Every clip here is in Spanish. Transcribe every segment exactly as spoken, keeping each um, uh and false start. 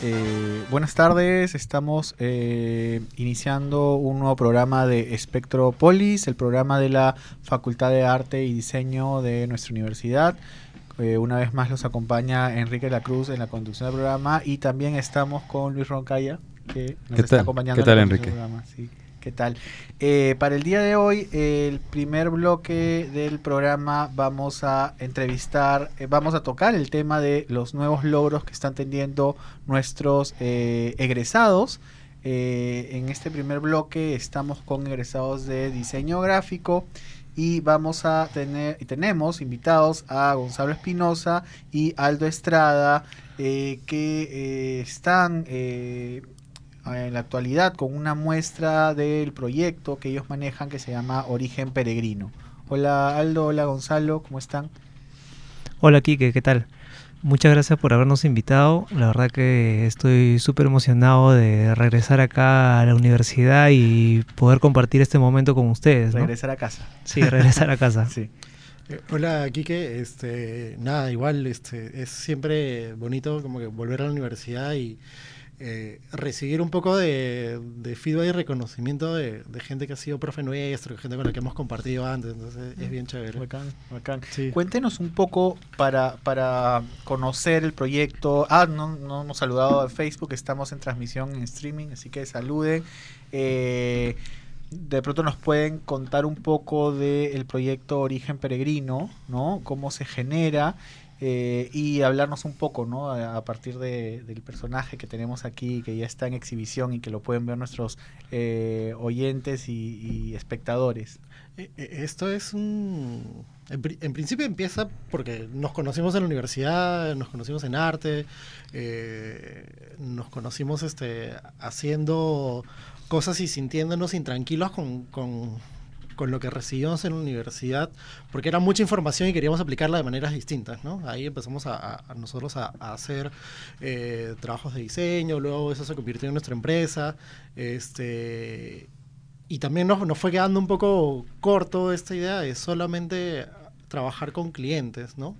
Eh, buenas tardes, estamos eh, iniciando un nuevo programa de Spectropolis, el programa de la Facultad de Arte y Diseño de nuestra universidad. Eh, una vez más los acompaña Enrique La Cruz en la conducción del programa y también estamos con Luis Roncaya, que nos ¿Qué está tal? acompañando ¿Qué tal, en la conducción Enrique? del programa. Sí. ¿Qué tal? Eh, para el día de hoy, eh, el primer bloque del programa vamos a entrevistar, eh, vamos a tocar el tema de los nuevos logros que están teniendo nuestros eh, egresados. Eh, en este primer bloque estamos con egresados de diseño gráfico y vamos a tener, y tenemos invitados a Gonzalo Espinosa y Aldo Estrada, eh, que eh, están... Eh, en la actualidad con una muestra del proyecto que ellos manejan que se llama Origen Peregrino. Hola Aldo, hola Gonzalo, ¿cómo están? Hola Quique, ¿qué tal? Muchas gracias por habernos invitado. La verdad que estoy súper emocionado de regresar acá a la universidad y poder compartir este momento con ustedes, ¿no? Regresar a casa. Sí, regresar a casa. Sí. Eh, hola Quique, este, nada, igual este, es siempre bonito como que volver a la universidad y eh, recibir un poco de, de feedback y reconocimiento de, de gente que ha sido profe nuestro, gente con la que hemos compartido antes, entonces es bien chévere. Bacán, bacán. Sí. Cuéntenos un poco para, para conocer el proyecto. Ah, no, no hemos saludado a Facebook, estamos en transmisión en streaming, así que saluden. Eh, de pronto nos pueden contar un poco del proyecto Origen Peregrino, ¿no? Cómo se genera. Eh, y hablarnos un poco, ¿no? A, a partir de, del personaje que tenemos aquí, que ya está en exhibición y que lo pueden ver nuestros eh, oyentes y, y espectadores. Esto es un... En, en principio empieza porque nos conocimos en la universidad, nos conocimos en arte, eh, nos conocimos este, haciendo cosas y sintiéndonos intranquilos con... con con lo que recibimos en la universidad, porque era mucha información y queríamos aplicarla de maneras distintas, ¿no? Ahí empezamos a, a, a nosotros a, a hacer eh, trabajos de diseño, luego eso se convirtió en nuestra empresa, este, y también nos, nos fue quedando un poco corto esta idea de solamente trabajar con clientes, ¿no?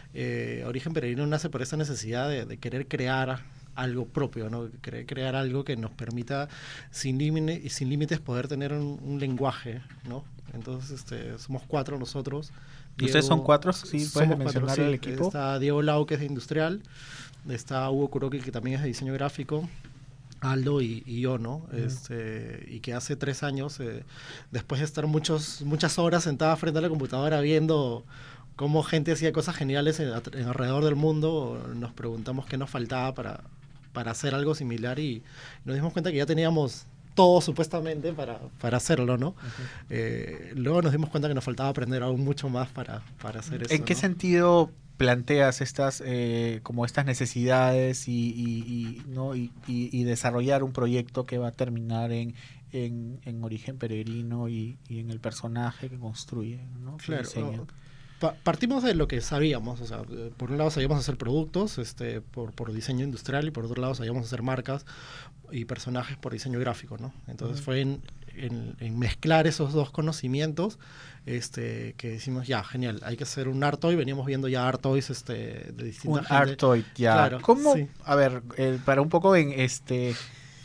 Eh, Origen Peregrino nace por esa necesidad de, de querer crear algo propio, ¿no? Querer crear algo que nos permita sin límites sin límites poder tener un, un lenguaje, ¿no? Entonces, este, somos cuatro nosotros. Diego, ¿ustedes son cuatro? Sí, puedes mencionar cuatro, sí. el equipo. Está Diego Lau, que es de industrial, está Hugo Kuroki, que también es de diseño gráfico, Aldo y, y yo, ¿no? Uh-huh. Este, y que hace tres años, eh, después de estar muchos, muchas horas sentada frente a la computadora viendo cómo gente hacía cosas geniales en, en alrededor del mundo, nos preguntamos qué nos faltaba para, para hacer algo similar y nos dimos cuenta que ya teníamos todo supuestamente para, para hacerlo, ¿no? Uh-huh. Eh, luego nos dimos cuenta que nos faltaba aprender aún mucho más para, para hacer eso. ¿En qué ¿no? sentido planteas estas eh, como estas necesidades y, y, y no y, y, y desarrollar un proyecto que va a terminar en en, en Origen Peregrino y, y en el personaje que construye, ¿no? Que claro. diseña. Pa- partimos de lo que sabíamos, o sea, por un lado sabíamos hacer productos, este, por, por diseño industrial, y por otro lado sabíamos hacer marcas y personajes por diseño gráfico, ¿no? Entonces uh-huh. fue en, en, en mezclar esos dos conocimientos este, que decimos, ya, genial, hay que hacer un Artoy. Veníamos viendo ya Artoys este, de distinta un gente. Artoy, ya. Claro, ¿Cómo? Sí. A ver, eh, para un poco en este...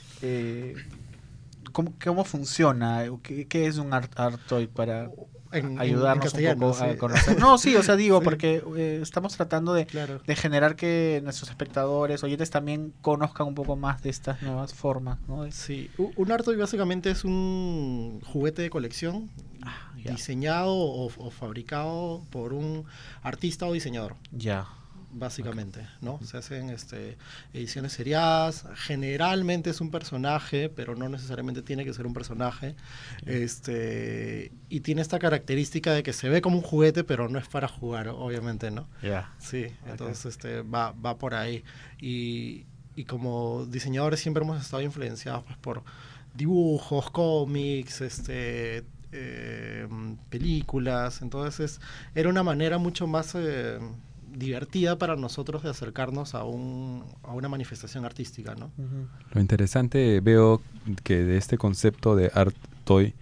Eh, ¿cómo, ¿Cómo funciona? ¿Qué, qué es un art, Artoy para... En, ayudarnos en un poco sí. a conocer. No, sí, o sea, digo, sí. porque eh, estamos tratando de, claro. de generar que nuestros espectadores, oyentes también conozcan un poco más de estas nuevas formas, ¿no? Sí, un Artoy básicamente es un juguete de colección ah, diseñado o, o fabricado por un artista o diseñador. Ya. Básicamente, okay. ¿no? Se hacen este, ediciones seriadas, generalmente es un personaje, pero no necesariamente tiene que ser un personaje, okay. este, y tiene esta característica de que se ve como un juguete, pero no es para jugar, obviamente, ¿no? Yeah. Sí, okay. entonces este, va, va por ahí, y, y como diseñadores siempre hemos estado influenciados pues, por dibujos, cómics, este... Eh, películas, entonces era una manera mucho más... Eh, divertida para nosotros de acercarnos a, un, a una manifestación artística, ¿no? Uh-huh. Lo interesante veo que de este concepto de Art Toy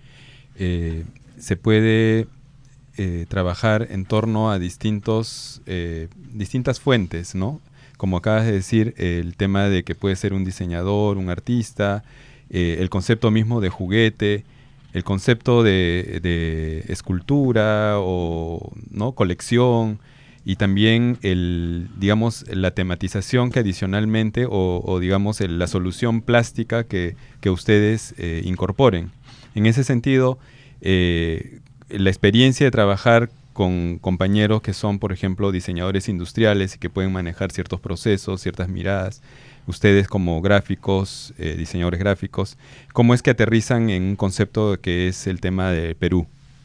eh, se puede eh, trabajar en torno a distintos eh, distintas fuentes, ¿no? como acabas de decir, el tema de que puede ser un diseñador, un artista, eh, el concepto mismo de juguete, el concepto de, de escultura o ¿no? colección, y también el, digamos, la tematización que adicionalmente o, o digamos el, la solución plástica que, que ustedes eh, incorporen. En ese sentido, eh, la experiencia de trabajar con compañeros que son, por ejemplo, diseñadores industriales y que pueden manejar ciertos procesos, ciertas miradas, ustedes como gráficos, eh, diseñadores gráficos, ¿cómo es que aterrizan en un concepto que es el tema de Perú?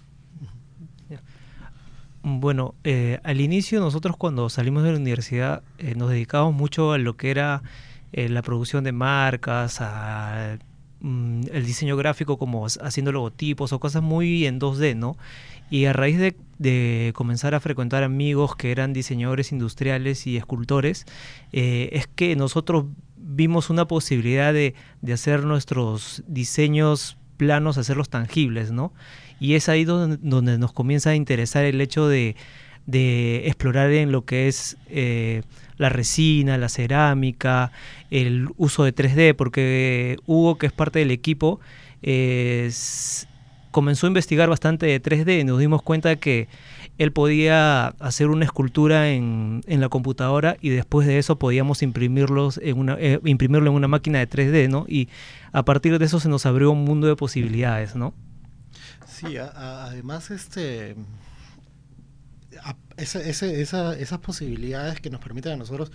Bueno, eh, al inicio nosotros cuando salimos de la universidad eh, nos dedicábamos mucho a lo que era eh, la producción de marcas, a, mm, el diseño gráfico como haciendo logotipos o cosas muy en dos D, ¿no? Y a raíz de, de comenzar a frecuentar amigos que eran diseñadores industriales y escultores, eh, es que nosotros vimos una posibilidad de, de hacer nuestros diseños planos, hacerlos tangibles, ¿no? Y es ahí donde, donde nos comienza a interesar el hecho de, de explorar en lo que es eh, la resina, la cerámica, el uso de tres D, porque Hugo, que es parte del equipo, eh, comenzó a investigar bastante de tres D y nos dimos cuenta que él podía hacer una escultura en, en la computadora y después de eso podíamos imprimirlos en una, eh, imprimirlo en una máquina de tres D, ¿no? Y a partir de eso se nos abrió un mundo de posibilidades, ¿no? Sí, a, a, además este a, ese, ese, esa, esas posibilidades que nos permiten a nosotros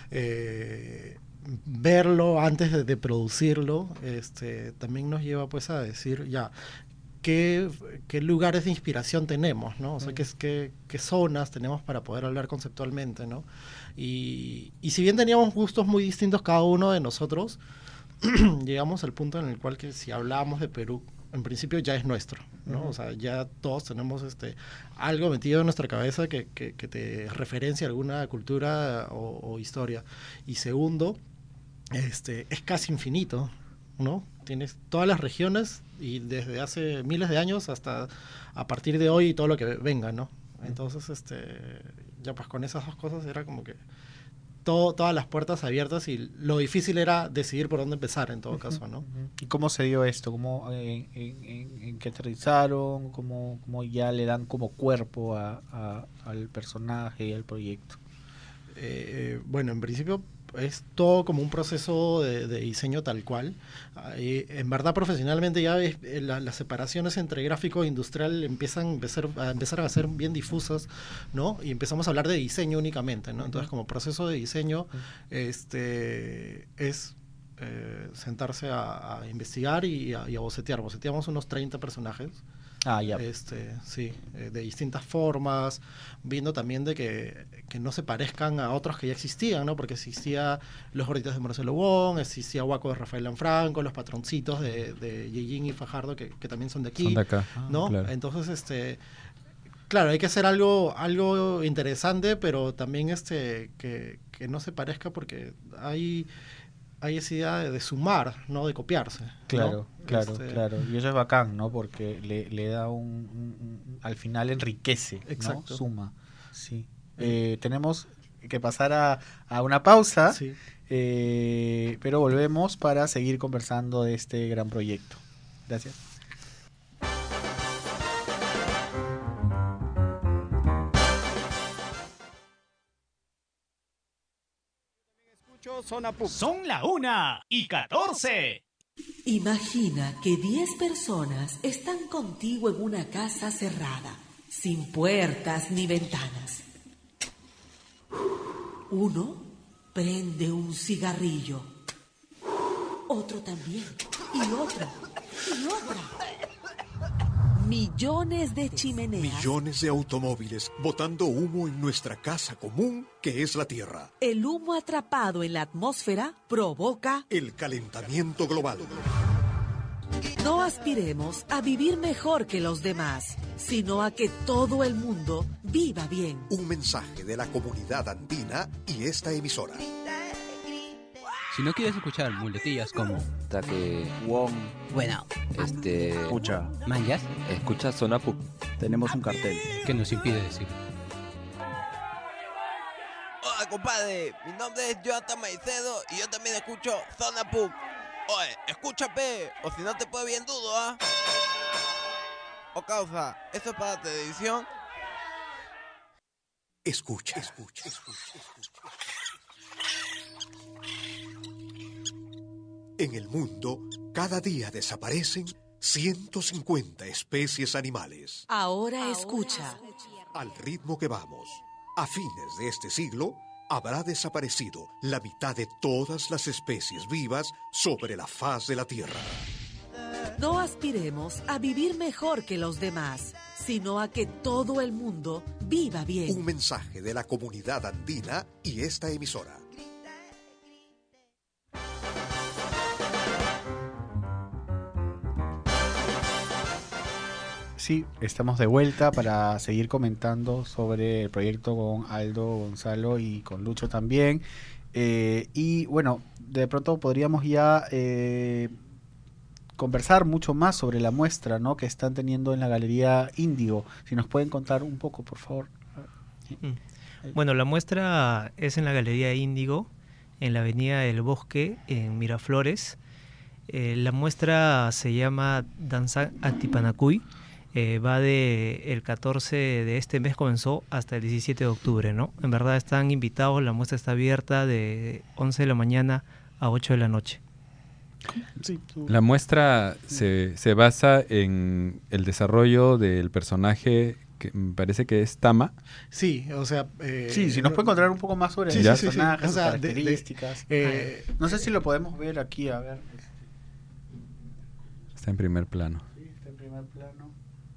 eh, verlo antes de, de producirlo, este, también nos lleva pues a decir ya qué, qué lugares de inspiración tenemos, ¿no? O sea, qué, qué, qué zonas tenemos para poder hablar conceptualmente, ¿no? Y, y si bien teníamos gustos muy distintos cada uno de nosotros, llegamos al punto en el cual que si hablábamos de Perú, en principio ya es nuestro, ¿no? Uh-huh. O sea, ya todos tenemos este algo metido en nuestra cabeza que, que, que te referencia a alguna cultura o, o historia. Y segundo, este es casi infinito, ¿no? Tienes todas las regiones y desde hace miles de años hasta a partir de hoy y todo lo que venga, ¿no? Entonces, este ya pues con esas dos cosas era como que Todo, todas las puertas abiertas y lo difícil era decidir por dónde empezar en todo uh-huh, caso, ¿no? Uh-huh. ¿Y cómo se dio esto? ¿Cómo, en, en, en, en qué aterrizaron? ¿Cómo, ¿Cómo ya le dan como cuerpo a, a, al personaje y al proyecto? Eh, bueno, en principio es todo como un proceso de, de diseño tal cual. Eh, en verdad, profesionalmente ya es, eh, la, las separaciones entre gráfico e industrial empiezan a empezar, a empezar a ser bien difusas, ¿no? Y empezamos a hablar de diseño únicamente, ¿no? Entonces, como proceso de diseño, este es eh, sentarse a, a investigar y a, y a bocetear. Boceteamos unos treinta personajes. Ah, ya. Este, sí, eh, de distintas formas, viendo también de que, que no se parezcan a otros que ya existían, ¿no? Porque existía Los Gorditos de Marcelo Wong, existía Waco de Rafael Lanfranco, los patroncitos de, de Yejin y Fajardo, que, que también son de aquí, son de acá. ¿no? Ah, claro. Entonces, este, claro, hay que hacer algo, algo interesante, pero también este, que, que no se parezca porque hay... hay esa idea de, de sumar, no de copiarse. Claro, ¿no? claro, este... claro. Y eso es bacán, ¿no? Porque le, le da un, un, un... Al final enriquece, Exacto. ¿no? Suma. Sí. Eh, tenemos que pasar a, a una pausa, sí. eh, pero volvemos para seguir conversando de este gran proyecto. Gracias. Son la una y catorce. Imagina que diez personas están contigo en una casa cerrada, sin puertas ni ventanas. Uno prende un cigarrillo. Otro también. Y otro. Y otra. Millones de chimeneas. Millones de automóviles botando humo en nuestra casa común, que es la Tierra. El humo atrapado en la atmósfera provoca el calentamiento global. No aspiremos a vivir mejor que los demás, sino a que todo el mundo viva bien. Un mensaje de la comunidad andina y esta emisora. Si no quieres escuchar muletillas como Taque Wong, bueno, este, escucha, manjas, escucha Sonapu. Tenemos un cartel que nos impide decir. Hola, compadre. Mi nombre es Jonathan Maicedo y yo también escucho Zona Pub. Oye, escúchame, o si no te puede bien dudo, ¿ah? O causa, ¿eso es para televisión? Escucha, escucha, escucha, escucha. En el mundo, cada día desaparecen ciento cincuenta especies animales. Ahora escucha. Al ritmo que vamos, a fines de este siglo, habrá desaparecido la mitad de todas las especies vivas sobre la faz de la Tierra. No aspiremos a vivir mejor que los demás, sino a que todo el mundo viva bien. Un mensaje de la comunidad andina y esta emisora. Sí, estamos de vuelta para seguir comentando sobre el proyecto con Aldo, Gonzalo y con Lucho también. Eh, y bueno, de pronto podríamos ya eh, conversar mucho más sobre la muestra, ¿no?, que están teniendo en la Galería Índigo. Si nos pueden contar un poco, por favor. Bueno, la muestra es en la Galería Índigo, en la Avenida del Bosque, en Miraflores. Eh, la muestra se llama Danza Atipanacuy. Eh, va de el catorce de este mes comenzó hasta el diecisiete de octubre, ¿no? En verdad están invitados, la muestra está abierta de once de la mañana a ocho de la noche. Sí, la muestra se, se basa en el desarrollo del personaje que me parece que es Tama. Sí, o sea... Eh, sí, si nos puede contar un poco más sobre sí, el sí, personaje, sí, sí. O sea, sus características. De, de, eh, no sé si lo podemos ver aquí, a ver. Está en primer plano. Sí, está en primer plano.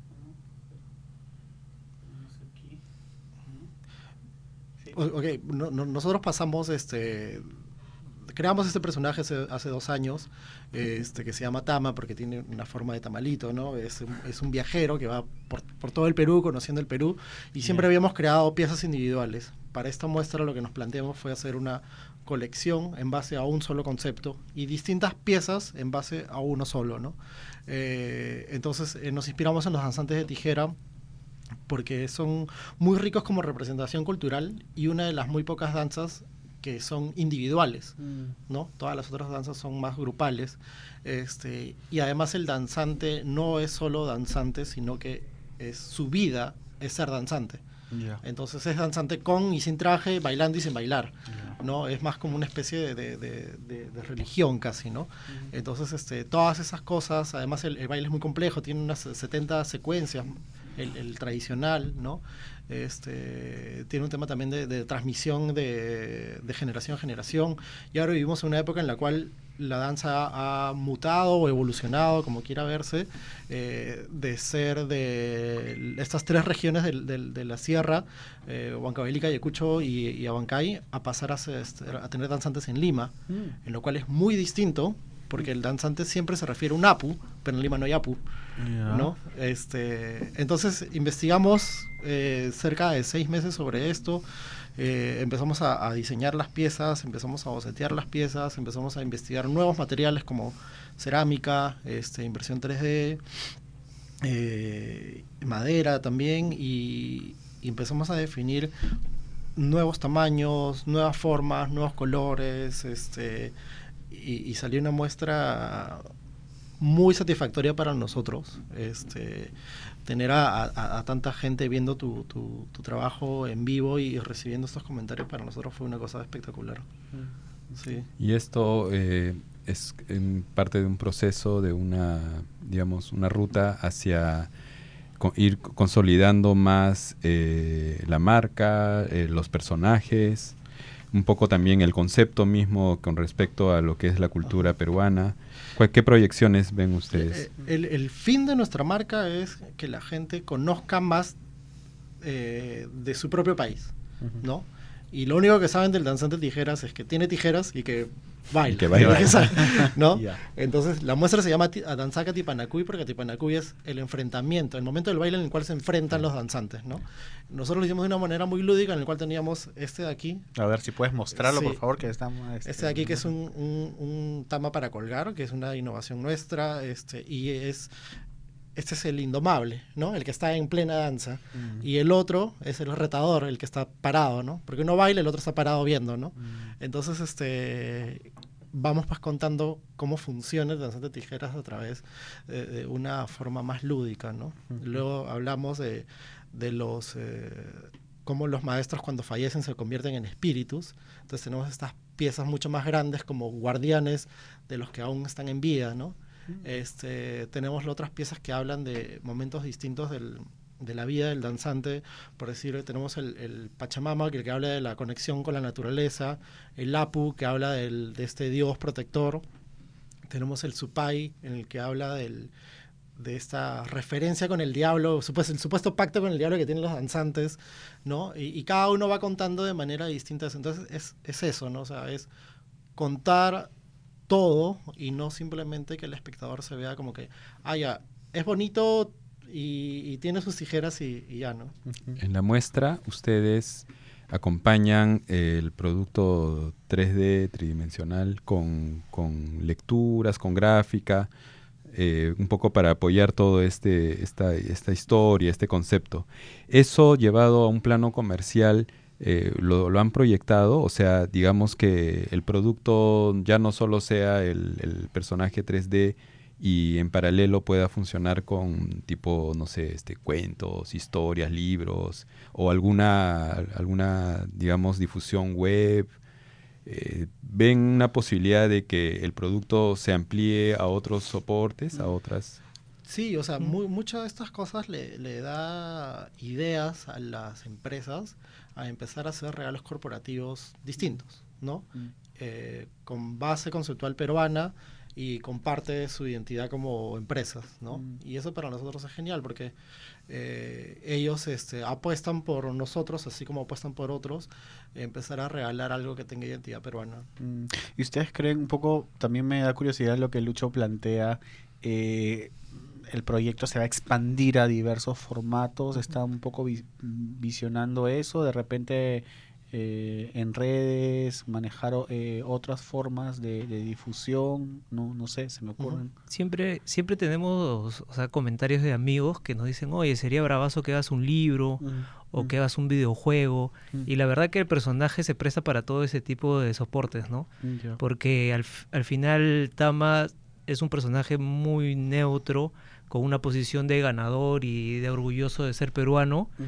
Ok, no, no, nosotros pasamos, este, creamos este personaje hace, hace dos años, este, que se llama Tama porque tiene una forma de tamalito, ¿no? Es un, es un viajero que va por, por todo el Perú, conociendo el Perú, y siempre habíamos creado piezas individuales. Para esta muestra lo que nos planteamos fue hacer una colección en base a un solo concepto y distintas piezas en base a uno solo, ¿no? Eh, entonces eh, nos inspiramos en los danzantes de tijera, porque son muy ricos como representación cultural y una de las muy pocas danzas que son individuales, mm. ¿no? Todas las otras danzas son más grupales, este, y además el danzante no es solo danzante, sino que es su vida es ser danzante. Yeah. Entonces es danzante con y sin traje, bailando y sin bailar, yeah. ¿no? Es más como una especie de, de, de, de, de religión casi, ¿no? Mm. Entonces este, todas esas cosas, además el, el baile es muy complejo, tiene unas setenta secuencias, el, el tradicional, ¿no? Este, tiene un tema también de, de transmisión de, de generación a generación, y ahora vivimos en una época en la cual la danza ha, ha mutado o evolucionado, como quiera verse, eh, de ser de estas tres regiones de, de, de la sierra, eh, Huancavelica, Ayacucho y, y Abancay, a pasar a, ser, a tener danzantes en Lima, mm. en lo cual es muy distinto, porque el danzante siempre se refiere a un apu, pero en Lima no hay apu, yeah. ¿no? Este, entonces investigamos eh, cerca de seis meses sobre esto. Eh, empezamos a, a diseñar las piezas, empezamos a bocetear las piezas, empezamos a investigar nuevos materiales como cerámica, este, impresión tres D, eh, madera también, y, y empezamos a definir nuevos tamaños, nuevas formas, nuevos colores, este, y, y salió una muestra muy satisfactoria para nosotros, este, tener a, a, a tanta gente viendo tu, tu, tu trabajo en vivo y recibiendo estos comentarios para nosotros fue una cosa espectacular. Sí. Y esto eh, es en parte de un proceso, de una, digamos, una ruta hacia con, ir consolidando más eh, la marca, eh, los personajes, un poco también el concepto mismo con respecto a lo que es la cultura peruana. ¿Qué proyecciones ven ustedes? El, el fin de nuestra marca es que la gente conozca más eh, de su propio país, uh-huh. ¿no? Y lo único que saben del danzante de tijeras es que tiene tijeras y que baila. Y que baila. ¿No? Yeah. Entonces, la muestra se llama Danzaca Atipanacuy porque Atipanacuy es el enfrentamiento, el momento del baile en el cual se enfrentan los danzantes, ¿no? Nosotros lo hicimos de una manera muy lúdica, en el cual teníamos este de aquí. A ver si puedes mostrarlo, sí. por favor, que estamos... Este, este de aquí, que es un, un, un tama para colgar, que es una innovación nuestra, este, y es este es el indomable, ¿no? El que está en plena danza. Mm. Y el otro es el retador, el que está parado, ¿no? Porque uno baila y el otro está parado viendo, ¿no? Mm. Entonces, este, vamos pues contando cómo funciona el danzante de tijeras a través de, de una forma más lúdica, ¿no? Uh-huh. Luego hablamos de, de los... Eh, cómo los maestros cuando fallecen se convierten en espíritus. Entonces tenemos estas piezas mucho más grandes como guardianes de los que aún están en vida, ¿no? Uh-huh. Este, tenemos otras piezas que hablan de momentos distintos del, de la vida del danzante. Por decir, tenemos el, el Pachamama, que, el que habla de la conexión con la naturaleza, el Apu, que habla del, de este dios protector. Tenemos el Supai, en el que habla del... de esta referencia con el diablo, supuesto, el supuesto pacto con el diablo que tienen los danzantes, ¿no? Y, y cada uno va contando de manera distinta. Entonces es, es eso, ¿no? O sea, es contar todo y no simplemente que el espectador se vea como que, ah, ya, es bonito y, y tiene sus tijeras y, y ya, ¿no? En la muestra ustedes acompañan el producto tres D tridimensional con, con lecturas, con gráfica, Eh, un poco para apoyar todo este esta, esta historia, este concepto. Eso llevado a un plano comercial, eh, lo, lo han proyectado, o sea, digamos que el producto ya no solo sea el, el personaje tres D y en paralelo pueda funcionar con tipo, no sé, este cuentos, historias, libros o alguna, alguna digamos, difusión web. Eh, ¿Ven una posibilidad de que el producto se amplíe a otros soportes, a otras? Sí, o sea, muy, muchas de estas cosas le, le da ideas a las empresas a empezar a hacer regalos corporativos distintos, ¿no? Mm. Eh, con base conceptual peruana y con parte de su identidad como empresas, ¿no? Mm. Y eso para nosotros es genial porque eh, ellos este, apuestan por nosotros, así como apuestan por otros, eh, empezar a regalar algo que tenga identidad peruana. Mm. ¿Y ustedes creen un poco, también me da curiosidad lo que Lucho plantea, eh, el proyecto se va a expandir a diversos formatos, está un poco vi visionando eso, de repente eh, en redes, manejar eh, otras formas de, de difusión, no no sé, se me ocurren. Siempre siempre tenemos, o sea, comentarios de amigos que nos dicen, oye, sería bravazo que hagas un libro, mm. o mm. que hagas un videojuego, mm. y la verdad que el personaje se presta para todo ese tipo de soportes, ¿no? Yeah. Porque al, al final Tama es un personaje muy neutro, con una posición de ganador y de orgulloso de ser peruano, uh-huh.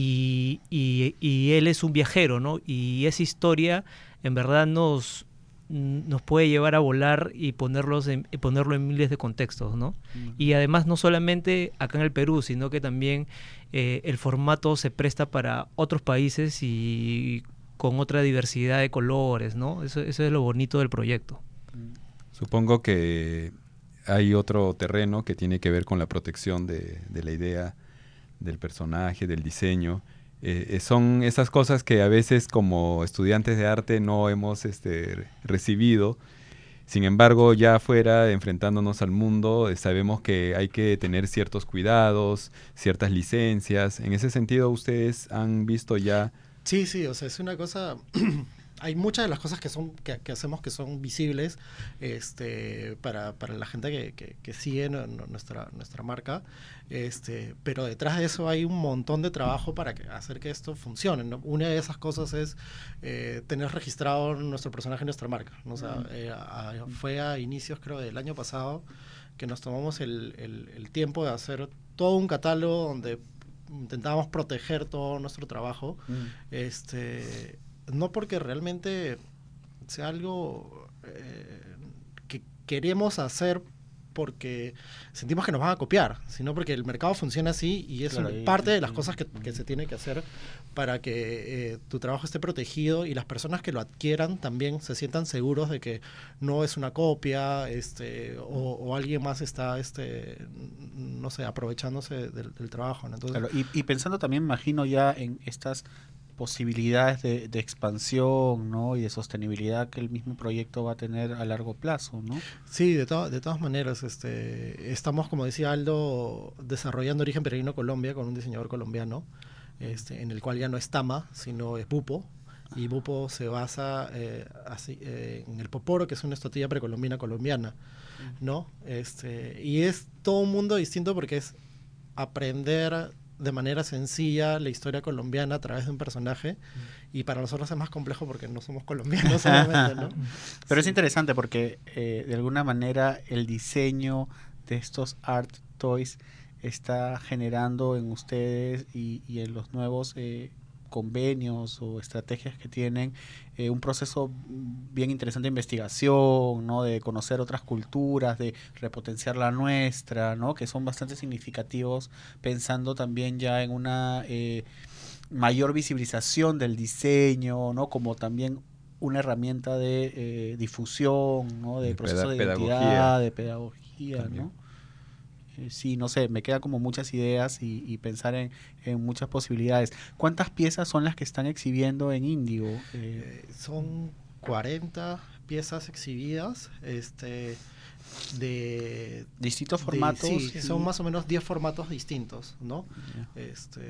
y, y, y él es un viajero, ¿no? Y esa historia en verdad nos, nos puede llevar a volar y ponerlos en, ponerlo en miles de contextos, ¿no? Uh-huh. Y además no solamente acá en el Perú, sino que también eh, el formato se presta para otros países y con otra diversidad de colores, ¿no? Eso, eso es lo bonito del proyecto. Supongo que hay otro terreno que tiene que ver con la protección de, de la idea del personaje, del diseño. Eh, son esas cosas que a veces como estudiantes de arte no hemos este, recibido. Sin embargo, ya afuera, enfrentándonos al mundo, eh, sabemos que hay que tener ciertos cuidados, ciertas licencias. En ese sentido, ¿ustedes han visto ya? Sí, sí, o sea, es una cosa... Hay muchas de las cosas que son que, que hacemos que son visibles este, para, para la gente que, que, que sigue no, no, nuestra, nuestra marca, este, pero detrás de eso hay un montón de trabajo para que, hacer que esto funcione, ¿no? Una de esas cosas es eh, tener registrado nuestro personaje en nuestra marca, ¿no? O sea, eh, a, a, fue a inicios, creo, del año pasado que nos tomamos el, el, el tiempo de hacer todo un catálogo donde intentábamos proteger todo nuestro trabajo. Mm. este No porque realmente sea algo eh, que queremos hacer porque sentimos que nos van a copiar, sino porque el mercado funciona así y es claro, parte y, de las y, cosas que, que se tiene que hacer para que eh, tu trabajo esté protegido y las personas que lo adquieran también se sientan seguros de que no es una copia este, o, o alguien más está, este, no sé, aprovechándose del, del trabajo, ¿no? Entonces, claro, y, y pensando también, imagino ya en estas posibilidades de, de expansión, ¿no? Y de sostenibilidad que el mismo proyecto va a tener a largo plazo, ¿no? Sí, de, to de todas maneras, este, estamos, como decía Aldo, desarrollando Origen Peregrino Colombia con un diseñador colombiano, este, en el cual ya no es Tama, sino es Bupo, Y Bupo se basa eh, así, eh, en el poporo, que es una tortilla precolombina colombiana, ¿no? Este, y es todo un mundo distinto porque es aprender de manera sencilla la historia colombiana a través de un personaje, mm. y para nosotros es más complejo porque no somos colombianos solamente, ¿no? Pero sí. Es interesante porque eh, de alguna manera el diseño de estos art toys está generando en ustedes y, y en los nuevos eh, convenios o estrategias que tienen eh, un proceso bien interesante de investigación, ¿no? De conocer otras culturas, de repotenciar la nuestra, ¿no? Que son bastante significativos, pensando también ya en una eh, mayor visibilización del diseño, ¿no? Como también una herramienta de eh, difusión, ¿no? De, de proceso de identidad, de pedagogía, también. ¿No? Sí, no sé, me quedan como muchas ideas y, y pensar en, en muchas posibilidades. ¿Cuántas piezas son las que están exhibiendo en Índigo? Eh, son cuarenta piezas exhibidas, este, de distintos formatos. De, sí, son más o menos diez formatos distintos, ¿no? Yeah. Este,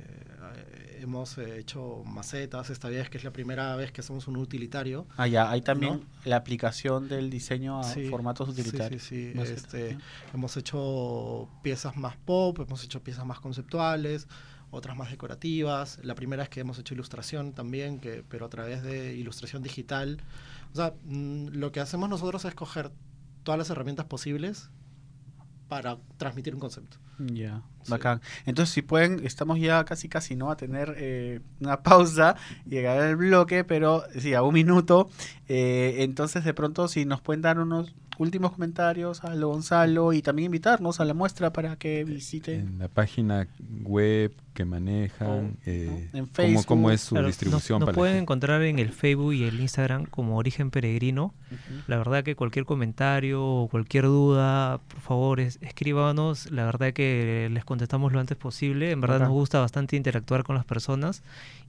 eh, hemos hecho macetas esta vez, que es la primera vez que hacemos un utilitario. Ah, ya, hay también, ¿no? La aplicación del diseño a sí, formatos utilitarios. Sí, sí, sí. Este, ¿no? Hemos hecho piezas más pop, hemos hecho piezas más conceptuales, otras más decorativas. La primera es que hemos hecho ilustración también, que, pero a través de ilustración digital. O sea, mmm, lo que hacemos nosotros es coger todas las herramientas posibles para transmitir un concepto. Ya, yeah, sí. Bacán. Entonces, si pueden, estamos ya casi casi, ¿no? A tener eh, una pausa y llegar al bloque, pero sí, a un minuto. Eh, entonces, de pronto, si nos pueden dar unos últimos comentarios a lo Gonzalo y también invitarnos a la muestra para que visiten. En la página web que manejan, oh, eh, ¿no? En Facebook. Cómo, cómo es su claro, distribución. Nos, nos para pueden encontrar en el Facebook y el Instagram como Origen Peregrino. Uh-huh. La verdad que cualquier comentario o cualquier duda, por favor, es, escríbanos. La verdad que les contestamos lo antes posible. En verdad uh-huh. nos gusta bastante interactuar con las personas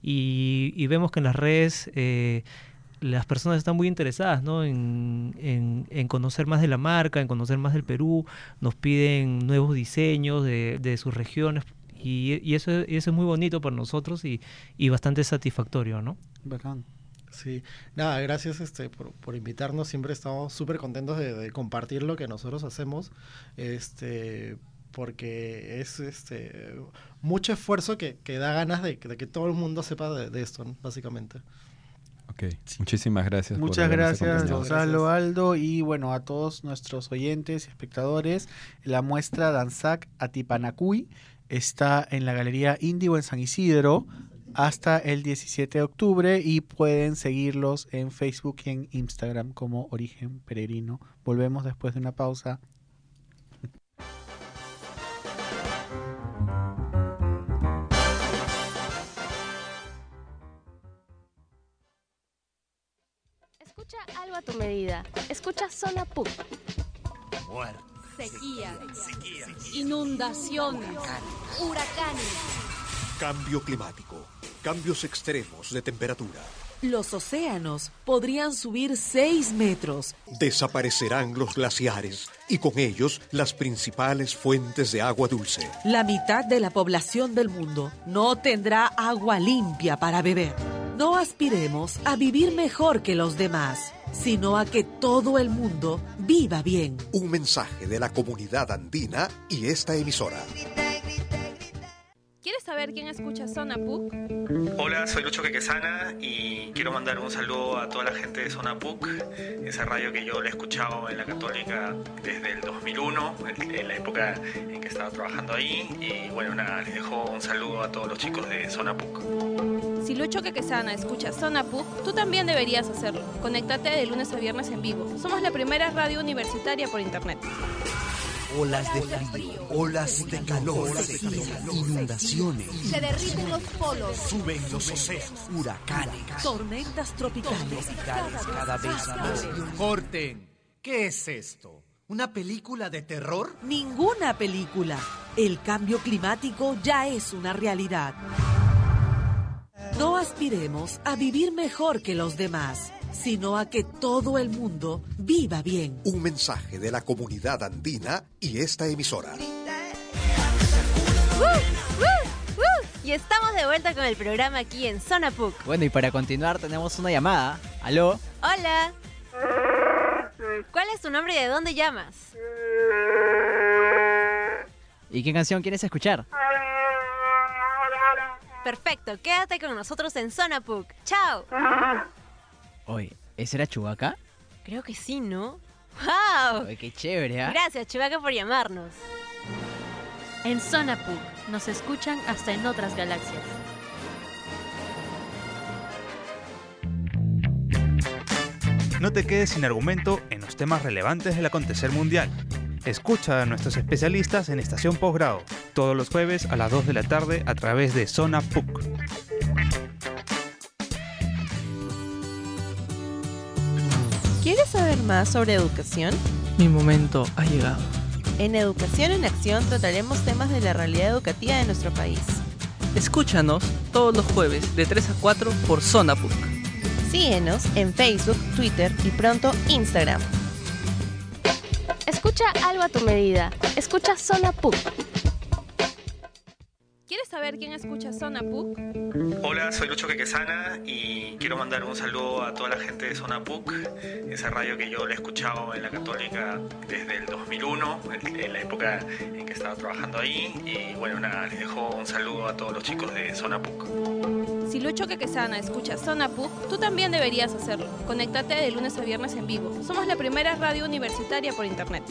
y, y vemos que en las redes eh, las personas están muy interesadas, ¿no? en, en, en conocer más de la marca, en conocer más del Perú. Nos piden nuevos diseños de, de sus regiones. Y, y, eso, y eso es muy bonito para nosotros y, y bastante satisfactorio, ¿no? Bacán. Sí, nada, gracias este por, por invitarnos. Siempre estamos súper contentos de, de compartir lo que nosotros hacemos, este porque es este mucho esfuerzo que, que da ganas de, de que todo el mundo sepa de, de esto, ¿no? Básicamente. Ok, muchísimas gracias. Muchas por gracias, Gonzalo, Aldo, y bueno, a todos nuestros oyentes y espectadores. La muestra Danzac Atipanacuy está en la Galería Índigo en San Isidro hasta el diecisiete de octubre y pueden seguirlos en Facebook y en Instagram como Origen Peregrino. Volvemos después de una pausa. Escucha algo a tu medida. Escucha Zona P U C. Muerte. Sequía. Sequía. Inundaciones. Huracanes. Cambio climático. Cambios extremos de temperatura. Los océanos podrían subir seis metros. Desaparecerán los glaciares y con ellos las principales fuentes de agua dulce. La mitad de la población del mundo no tendrá agua limpia para beber. No aspiremos a vivir mejor que los demás, sino a que todo el mundo viva bien. Un mensaje de la comunidad andina y esta emisora. ¿Quieres saber quién escucha Zona P U C? Hola, soy Lucho Quequesana y quiero mandar un saludo a toda la gente de Zona P U C, esa radio que yo la he escuchado en la Católica desde el dos mil uno, en la época en que estaba trabajando ahí. Y bueno, nada, les dejo un saludo a todos los chicos de Zona P U C. Si Lucho Quequesana escucha Zona P U C, tú también deberías hacerlo. Conéctate de lunes a viernes en vivo. Somos la primera radio universitaria por internet. Olas de frío, olas de calor, inundaciones. Se derriten los polos. Suben los océanos. Huracanes. Tormentas tropicales. Cada vez más. Corten. ¿Qué es esto? ¿Una película de terror? Ninguna película. El cambio climático ya es una realidad. No aspiremos a vivir mejor que los demás, sino a que todo el mundo viva bien. Un mensaje de la comunidad andina y esta emisora. ¡Uh! ¡Uh! ¡Uh! Y estamos de vuelta con el programa aquí en Zona Puc. Bueno, y para continuar tenemos una llamada. ¿Aló? Hola. ¿Cuál es tu nombre y de dónde llamas? ¿Y qué canción quieres escuchar? Perfecto, quédate con nosotros en Zona Puc. ¡Chao! Oye, ¿ese era Chewbacca? Creo que sí, ¿no? ¡Wow! Oye, qué chévere, ¿ah? Gracias, Chewbacca, por llamarnos. En Zona Puc nos escuchan hasta en otras galaxias. No te quedes sin argumento en los temas relevantes del acontecer mundial. Escucha a nuestros especialistas en Estación Posgrado, todos los jueves a las dos de la tarde a través de Zona Puc. ¿Quieres saber más sobre educación? Mi momento ha llegado. En Educación en Acción trataremos temas de la realidad educativa de nuestro país. Escúchanos todos los jueves de tres a cuatro por Zona Puc. Síguenos en Facebook, Twitter y pronto Instagram. Escucha algo a tu medida. Escucha Zona Puc. ¿Quieres saber quién escucha Zona Puc? Hola, soy Lucho Quequesana y quiero mandar un saludo a toda la gente de Zona Puc, esa radio que yo la he escuchado en la Católica desde el dos mil uno, en la época en que estaba trabajando ahí. Y bueno, nada, les dejo un saludo a todos los chicos de Zona Puc. Si Lucho Quequesana escucha Zona Puc, tú también deberías hacerlo. Conéctate de lunes a viernes en vivo. Somos la primera radio universitaria por internet.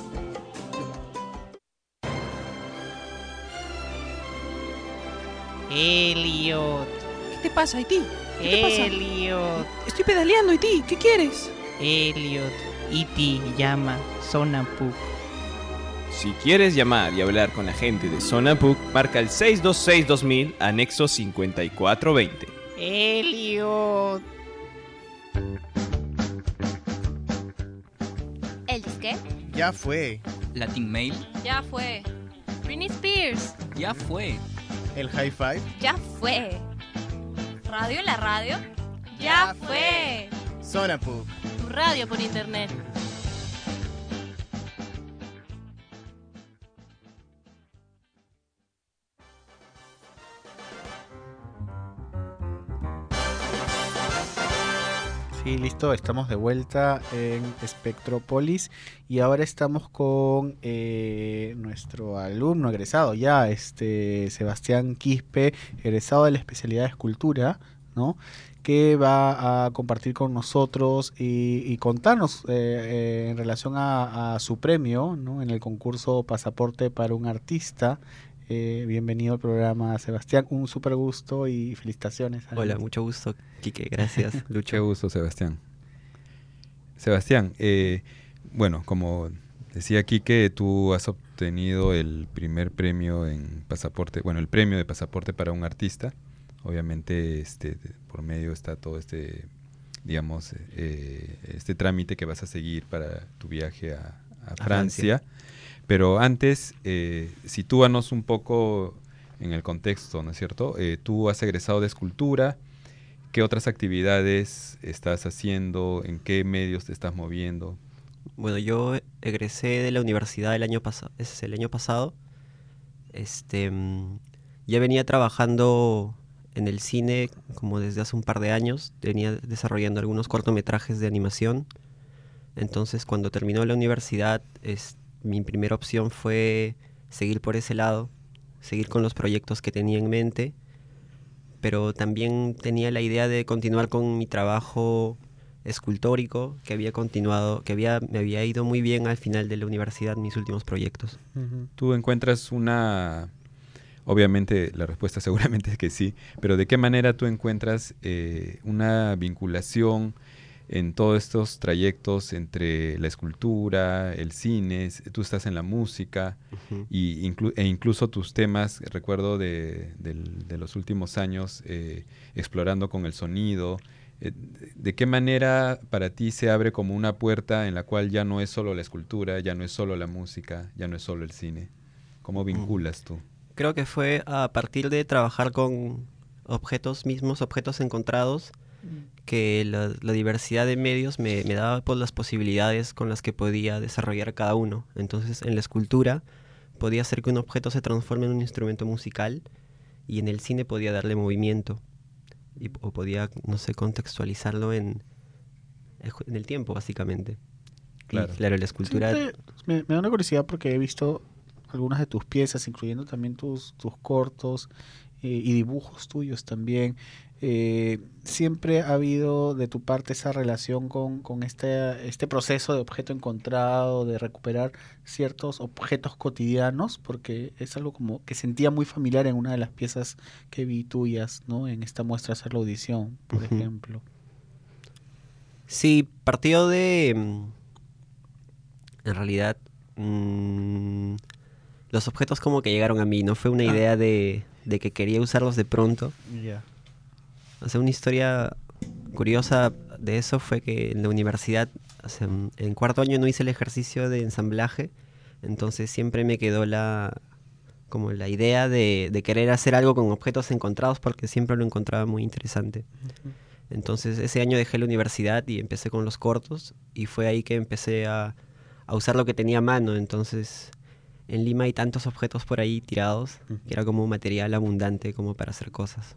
Elliot. ¿Qué te pasa, Iti? ¿Qué te pasa? Elliot. Estoy pedaleando, Iti. ¿Qué quieres? Elliot. Iti llama Zona Puc. Si quieres llamar y hablar con la gente de Zona Puc, marca el seis dos seis dos mil, anexo cincuenta y cuatro veinte. Elliot. ¿El disque? Ya fue. Latin Mail. Ya fue. Britney Spears. Ya fue. El High Five. Ya fue. ¿Radio en la radio? Ya, ya fue. Zona Puc. Tu radio por internet. Sí, listo, estamos de vuelta en Spectrópolis y ahora estamos con eh, nuestro alumno egresado ya, este Sebastián Quispe, egresado de la especialidad de escultura, ¿no? Que va a compartir con nosotros y, y contarnos eh, eh, en relación a, a su premio, ¿no? En el concurso Pasaporte para un Artista. Eh, bienvenido al programa, Sebastián. Un súper gusto y felicitaciones. Hola, mucho gusto, Quique. Gracias, Lucho. Qué gusto, Sebastián. Sebastián, eh, bueno, como decía Quique, tú has obtenido el primer premio en pasaporte, bueno, el premio de Pasaporte para un Artista. Obviamente, este, por medio está todo este, digamos, eh, este trámite que vas a seguir para tu viaje a, a, a Francia. Francia. Pero antes, eh, sitúanos un poco en el contexto, ¿no es cierto? Eh, tú has egresado de escultura. ¿Qué otras actividades estás haciendo? ¿En qué medios te estás moviendo? Bueno, yo egresé de la universidad el año pasado. Ese es el año pasado. Este, ya venía trabajando en el cine como desde hace un par de años. Venía desarrollando algunos cortometrajes de animación. Entonces, cuando terminó la universidad, es, mi primera opción fue seguir por ese lado, seguir con los proyectos que tenía en mente, pero también tenía la idea de continuar con mi trabajo escultórico, que había continuado, que había, me había ido muy bien al final de la universidad, mis últimos proyectos. Uh-huh. ¿Tú encuentras una... Obviamente la respuesta seguramente es que sí, pero ¿de qué manera tú encuentras eh, una vinculación en todos estos trayectos entre la escultura, el cine? Tú estás en la música, uh-huh. y inclu- e incluso tus temas, recuerdo de, de, de los últimos años, eh, explorando con el sonido. Eh, ¿De qué manera para ti se abre como una puerta en la cual ya no es solo la escultura, ya no es solo la música, ya no es solo el cine? ¿Cómo vinculas tú? Creo que fue a partir de trabajar con objetos mismos, objetos encontrados, que la, la diversidad de medios me, me daba pues, las posibilidades con las que podía desarrollar cada uno. Entonces, en la escultura podía hacer que un objeto se transforme en un instrumento musical, y en el cine podía darle movimiento y, o podía, no sé, contextualizarlo en, en el tiempo, básicamente. Claro. Y claro, la escultura... Siempre me, me da una curiosidad porque he visto algunas de tus piezas, incluyendo también tus, tus cortos eh, y dibujos tuyos también. Eh, siempre ha habido de tu parte esa relación con, con este, este proceso de objeto encontrado, de recuperar ciertos objetos cotidianos, porque es algo como que sentía muy familiar en una de las piezas que vi tuyas, ¿no? En esta muestra Hacer la Audición, por Ujú. ejemplo. Sí, partió de... mm, En realidad, mm, los objetos como que llegaron a mí, no fue una Ah. idea de, de que quería usarlos de pronto. Ya. O sea, una historia curiosa de eso fue que en la universidad, o sea, en en cuarto año no hice el ejercicio de ensamblaje, entonces siempre me quedó la como la idea de, de querer hacer algo con objetos encontrados porque siempre lo encontraba muy interesante. Entonces ese año dejé la universidad y empecé con los cortos y fue ahí que empecé a, a usar lo que tenía a mano. Entonces en Lima hay tantos objetos por ahí tirados que era como un material abundante como para hacer cosas.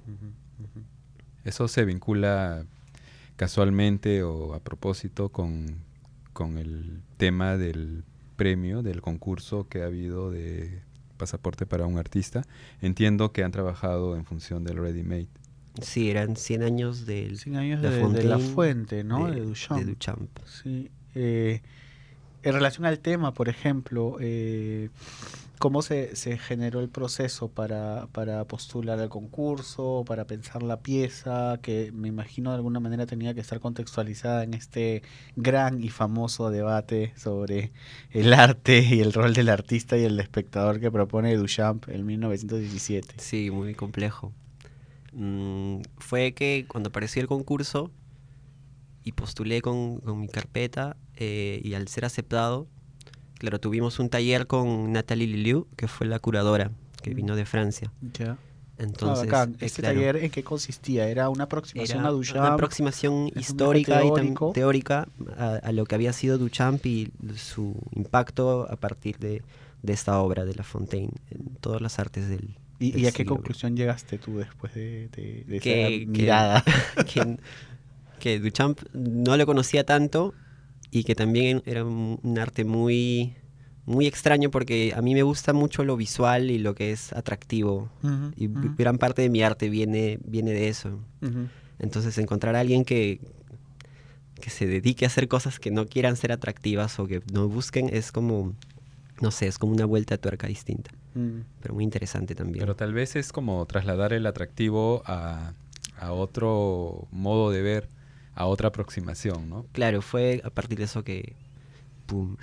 Eso se vincula casualmente o a propósito con, con el tema del premio, del concurso que ha habido de Pasaporte para un Artista. Entiendo que han trabajado en función del Ready Made. Sí, eran cien años del cien años La de, de La Fontaine, Fuente, ¿no? de- De, Duchamp. de Duchamp. Sí. Eh, en relación al tema, por ejemplo, eh, ¿cómo se, se generó el proceso para, para postular al concurso, para pensar la pieza, que me imagino de alguna manera tenía que estar contextualizada en este gran y famoso debate sobre el arte y el rol del artista y el espectador que propone Duchamp en mil novecientos diecisiete? Sí, muy complejo. Mm, fue que cuando apareció el concurso y postulé con, con mi carpeta eh, y al ser aceptado, claro, tuvimos un taller con Nathalie Liliou, que fue la curadora, que vino de Francia. Ya. Entonces, Ah, bacán. eh, ¿Este claro, taller en qué consistía? ¿Era una aproximación era a Duchamp? una aproximación ¿Es un histórica eje y tam- teórico? teórica a, a lo que había sido Duchamp y su impacto a partir de, de esta obra de La Fontaine en todas las artes del ¿Y, del y a qué siglo. conclusión llegaste tú después de, de, de esa que, que- mirada? que, que Duchamp no lo conocía tanto y que también era un, un arte muy muy extraño porque a mí me gusta mucho lo visual y lo que es atractivo Ujú, y ujú. gran parte de mi arte viene viene de eso. Ujú. Entonces encontrar a alguien que que se dedique a hacer cosas que no quieran ser atractivas o que no busquen es como no sé, es como una vuelta de tuerca distinta, Mm. pero muy interesante también. Pero tal vez es como trasladar el atractivo a, a otro modo de ver, a otra aproximación, ¿no? Claro, fue a partir de eso que pum.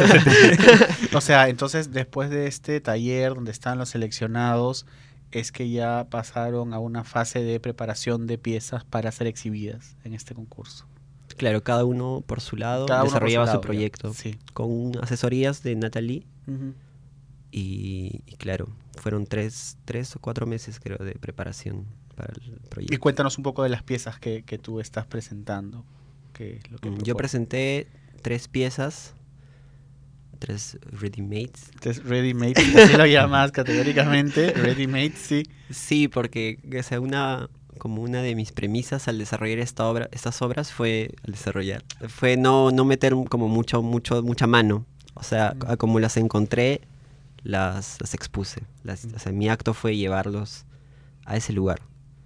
O sea, entonces después de este taller donde están los seleccionados, es que ya pasaron a una fase de preparación de piezas para ser exhibidas en este concurso. Claro, cada uno por su lado Cada uno por su desarrollaba su, lado, ya. proyecto Sí. con asesorías de Nathalie Ujú. y, y claro, fueron tres, tres o cuatro meses creo de preparación para el proyecto. Y cuéntanos un poco de las piezas que, que tú estás presentando. ¿Qué es lo que Mm, Yo propones? presenté tres piezas, tres ready-mades. Tres ready-made, así lo llamas categóricamente, ready-made, sí. Sí, porque o sea, una como una de mis premisas al desarrollar esta obra, estas obras fue al desarrollar, fue no, no meter como mucho, mucho, mucha mano. O sea, Mm. a como las encontré, las, las expuse. Las, o sea, mi acto fue llevarlos a ese lugar.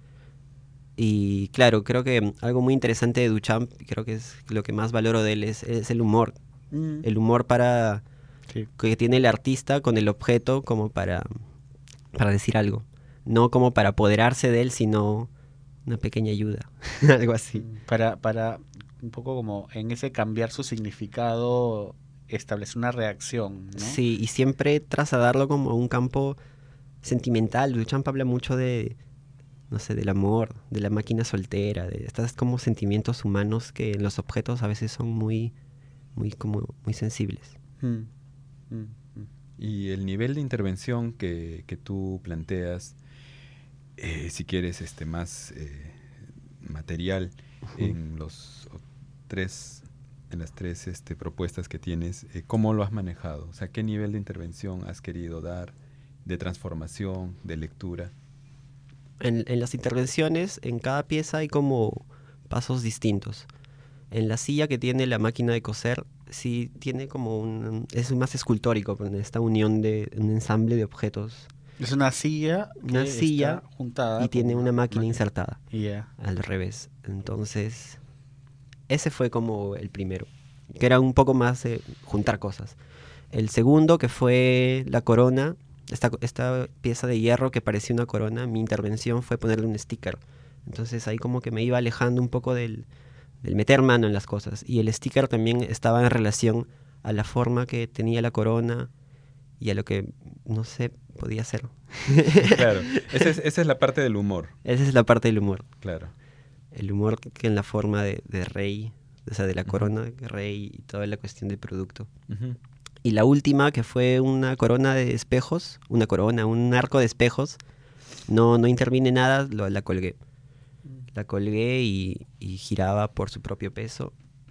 Y claro, creo que algo muy interesante de Duchamp, creo que es lo que más valoro de él, es, es el humor. Mm. El humor para Sí. que tiene el artista con el objeto como para, para decir algo. No como para apoderarse de él, sino una pequeña ayuda. Algo así. Para, para un poco como en ese cambiar su significado, establecer una reacción, ¿no? Sí, y siempre trasladarlo como a un campo sentimental. Duchamp habla mucho de, no sé, del amor, de la máquina soltera, de estos como sentimientos humanos que en los objetos a veces son muy, muy, como, muy sensibles. Mm. Mm. Mm. Y el nivel de intervención que, que tú planteas, eh, si quieres este más eh, material, Ujú. en los o- tres, en las tres este, propuestas que tienes, eh, ¿cómo lo has manejado? O sea, ¿qué nivel de intervención has querido dar, de transformación, de lectura? En, en las intervenciones, en cada pieza hay como pasos distintos. En la silla que tiene la máquina de coser, sí tiene como un... es más escultórico, esta unión de un ensamble de objetos. Es una silla Una que silla está juntada y tiene con una máquina máquina. insertada. Yeah. Al revés. Entonces, ese fue como el primero, que era un poco más eh, juntar cosas. El segundo, que fue la corona, esta, esta pieza de hierro que parecía una corona, mi intervención fue ponerle un sticker. Entonces ahí como que me iba alejando un poco del, del meter mano en las cosas. Y el sticker también estaba en relación a la forma que tenía la corona y a lo que, no sé, podía ser. Claro, esa es, esa es la parte del humor. Esa es la parte del humor. Claro. El humor que en la forma de, de rey, o sea, de la corona, uh-huh. rey y toda la cuestión del producto. Uh-huh. Y la última, que fue una corona de espejos, una corona, un arco de espejos, no, no intervine nada, lo, la colgué. La colgué y, y giraba por su propio peso.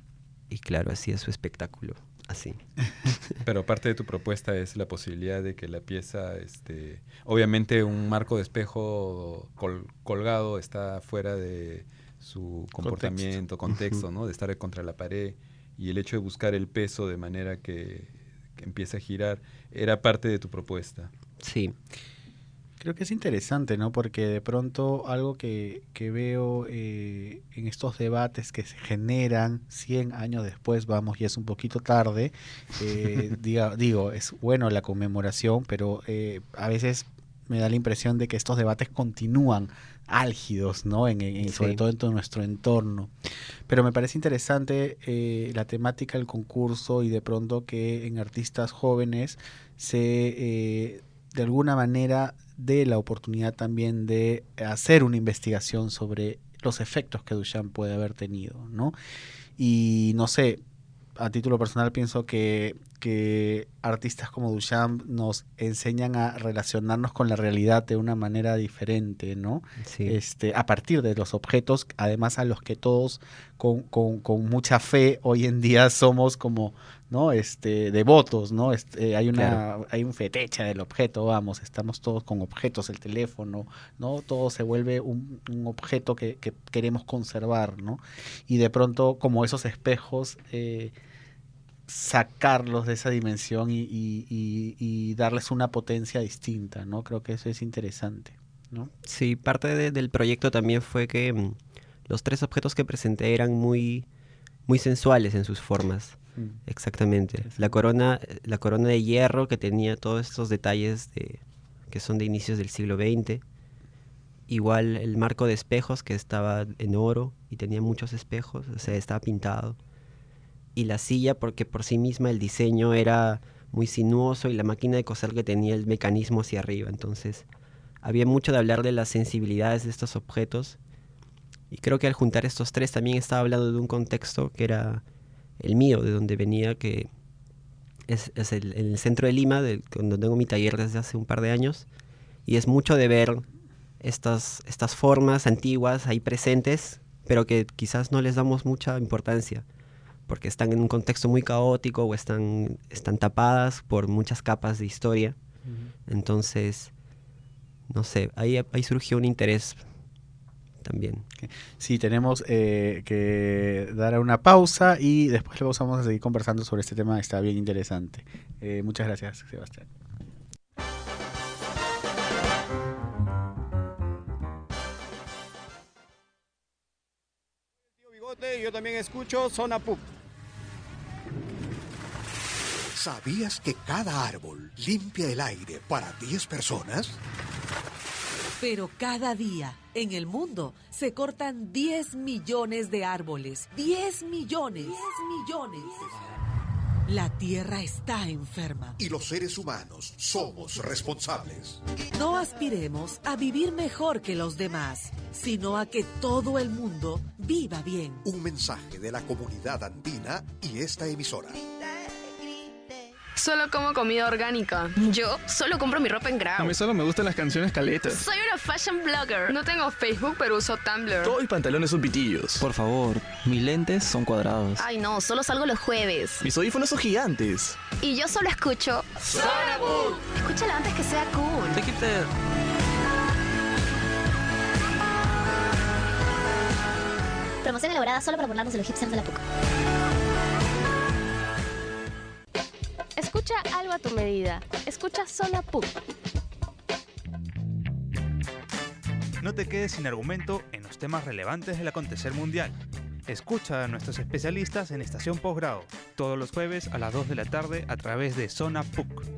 Y claro, hacía su espectáculo. Así. Pero parte de tu propuesta es la posibilidad de que la pieza, este, obviamente un marco de espejo col- colgado está fuera de su comportamiento, contexto, contexto, ¿no? De estar contra la pared, y el hecho de buscar el peso de manera que, que empiece a girar era parte de tu propuesta. Sí. Creo que es interesante, ¿no? Porque de pronto algo que, que veo eh, en estos debates que se generan cien años después, vamos, y es un poquito tarde, eh, diga, digo, es bueno la conmemoración, pero eh, a veces me da la impresión de que estos debates continúan álgidos, ¿no? En, en, sobre sí. todo en todo nuestro entorno. Pero me parece interesante eh, la temática del concurso y de pronto que en artistas jóvenes se, eh, de alguna manera, dé la oportunidad también de hacer una investigación sobre los efectos que Duchamp puede haber tenido, ¿no? Y no sé, a título personal pienso que, que artistas como Duchamp nos enseñan a relacionarnos con la realidad de una manera diferente, ¿no? Sí. Este, a partir de los objetos, además a los que todos con, con, con mucha fe hoy en día somos como, ¿no? Este, devotos, ¿no? Este, hay una, claro. hay un fetiche del objeto, vamos, estamos todos con objetos, el teléfono, ¿no? Todo se vuelve un, un objeto que, que queremos conservar, ¿no? Y de pronto, como esos espejos, eh, sacarlos de esa dimensión y, y, y, y darles una potencia distinta, ¿no? Creo que eso es interesante, ¿no? Sí, parte de, del proyecto también fue que mm, los tres objetos que presenté eran muy, muy sensuales en sus formas. Mm. Exactamente. La corona, la corona de hierro que tenía todos estos detalles de, que son de inicios del siglo veinte. Igual el marco de espejos que estaba en oro y tenía muchos espejos, o sea, estaba pintado. Y la silla porque por sí misma el diseño era muy sinuoso y la máquina de coser que tenía el mecanismo hacia arriba. Entonces había mucho de hablar de las sensibilidades de estos objetos. Y creo que al juntar estos tres también estaba hablando de un contexto que era el mío, de donde venía, que es, es el, en el centro de Lima, de, donde tengo mi taller desde hace un par de años. Y es mucho de ver estas, estas formas antiguas ahí presentes, pero que quizás no les damos mucha importancia, porque están en un contexto muy caótico o están, están tapadas por muchas capas de historia. Uh-huh. Entonces, no sé, ahí, ahí surgió un interés también. Sí, tenemos eh, que dar una pausa y después luego vamos a seguir conversando sobre este tema, está bien interesante. Eh, muchas gracias, Sebastián. Yo también escucho Zona Puc. ¿Sabías que cada árbol limpia el aire para diez personas? Pero cada día en el mundo se cortan diez millones de árboles. diez millones. diez millones. La Tierra está enferma. Y los seres humanos somos responsables. No aspiremos a vivir mejor que los demás, sino a que todo el mundo viva bien. Un mensaje de la comunidad andina y esta emisora. Solo como comida orgánica. Yo solo compro mi ropa en Grau. A mí solo me gustan las canciones caletas. Soy una fashion blogger. No tengo Facebook, pero uso Tumblr. Todos mis pantalones son pitillos. Por favor, mis lentes son cuadrados. Ay no, solo salgo los jueves. Mis audífonos son gigantes. Y yo solo escucho Zona Puc. Escúchala antes que sea cool. Take it there. Canción elaborada solo para burlarnos de los hipsters de la P U C. Escucha algo a tu medida. Escucha Zona P U C. No te quedes sin argumento en los temas relevantes del acontecer mundial. Escucha a nuestros especialistas en Estación Posgrado, todos los jueves a las dos de la tarde a través de Zona P U C.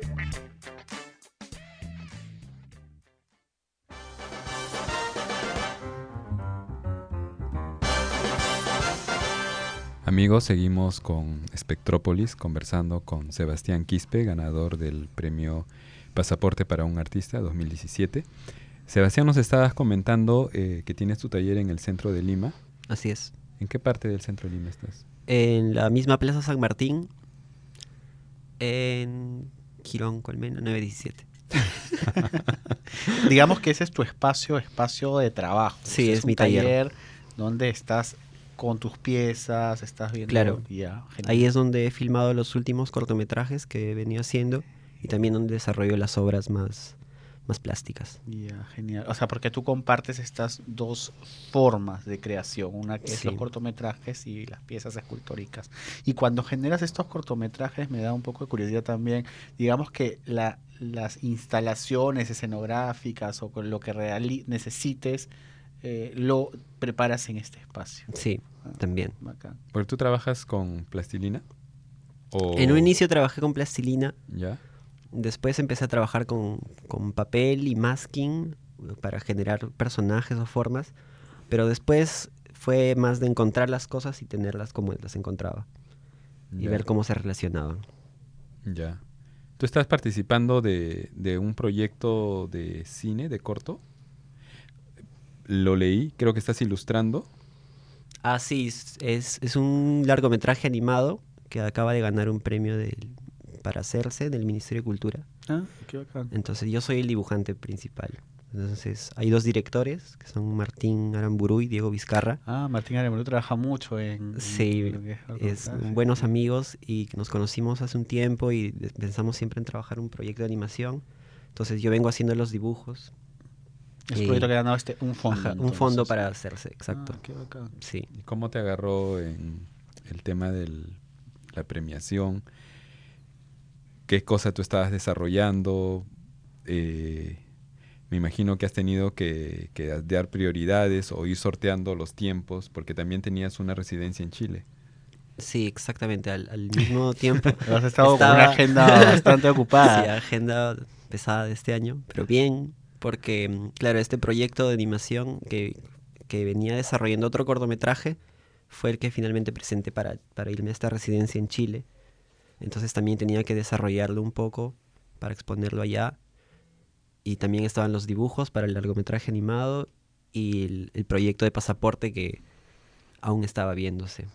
Amigos, seguimos con Spectrópolis, conversando con Sebastián Quispe, ganador del premio Pasaporte para un Artista dos mil diecisiete. Sebastián, nos estabas comentando eh, que tienes tu taller en el centro de Lima. Así es. ¿En qué parte del centro de Lima estás? En la misma Plaza San Martín, en Girón Colmena nueve diecisiete. Digamos que ese es tu espacio, espacio de trabajo. Sí, es, es un mi taller. donde estás con tus piezas, estás viendo... Claro, ya, ahí es donde he filmado los últimos cortometrajes que he venido haciendo y también donde desarrollo las obras más, más plásticas. Ya, genial. O sea, porque tú compartes estas dos formas de creación, una que es Sí. los cortometrajes y las piezas escultóricas. Y cuando generas estos cortometrajes, me da un poco de curiosidad también, digamos que la, las instalaciones escenográficas o con lo que reali- necesites, eh, lo preparas en este espacio. Sí, Ah, también. bacán. ¿Porque tú trabajas con plastilina? ¿O... En un inicio trabajé con plastilina. ¿Ya? Después empecé a trabajar con, con papel y masking para generar personajes o formas, pero después fue más de encontrar las cosas y tenerlas como las encontraba y Ya. ver cómo se relacionaban. Ya. ¿Tú estás participando de, de un proyecto de cine, de corto? Lo leí, creo que estás ilustrando. Ah, sí, es, es, es un largometraje animado que acaba de ganar un premio del, para hacerse del Ministerio de Cultura. Ah, qué bacán. Entonces yo soy el dibujante principal. Entonces hay dos directores, que son Martín Aramburu y Diego Vizcarra. Ah, Martín Aramburu trabaja mucho en... Sí, en lo que es es cortometraje. buenos amigos y nos conocimos hace un tiempo y de- pensamos siempre en trabajar un proyecto de animación. Entonces yo vengo haciendo los dibujos. Es un y- proyecto que ha ganado este, un fondo. Ajá, un entonces. fondo para hacerse, exacto. Ah, qué bacán. Sí. ¿Y cómo te agarró en el tema de la premiación? ¿Qué cosa tú estabas desarrollando? Eh, me imagino que has tenido que, que dar prioridades o ir sorteando los tiempos, porque también tenías una residencia en Chile. Sí, exactamente, al, al mismo tiempo. Has estado con una agenda bastante ocupada. Sí, agenda pesada de este año, pero bien, porque, mm, claro, este proyecto de animación que, que venía desarrollando otro cortometraje fue el que finalmente presenté para, para irme a esta residencia en Chile. Entonces también tenía que desarrollarlo un poco para exponerlo allá. Y también estaban los dibujos para el largometraje animado y el, el proyecto de pasaporte que aún estaba viéndose.